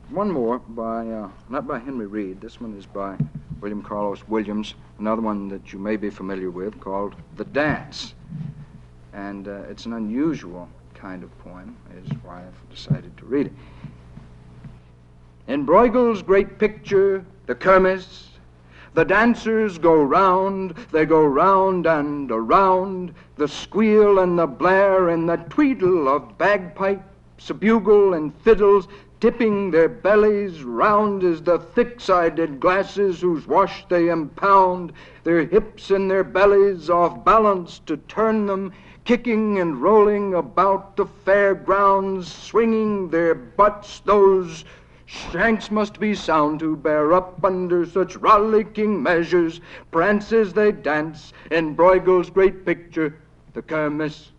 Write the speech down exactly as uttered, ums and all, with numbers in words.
one more by, uh, not by Henry Reed. This one is by William Carlos Williams. Another one that you may be familiar with called The Dance. And uh, it's an unusual kind of poem, is why I've decided to read it. In Bruegel's great picture, The Kermis, the dancers go round, they go round and around, the squeal and the blare and the tweedle of bagpipes, a bugle and fiddles, tipping their bellies round as the thick-sided glasses whose wash they impound, their hips and their bellies off balance to turn them, kicking and rolling about the fair grounds, swinging their butts, those shanks must be sound to bear up under such rollicking measures, prance as they dance in Bruegel's great picture, The Kermis.